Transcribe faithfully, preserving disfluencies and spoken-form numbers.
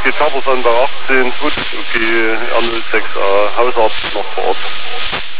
G Tabersonder achtzehn, gut, okay, R null sechs A, Hausarzt noch vor Ort.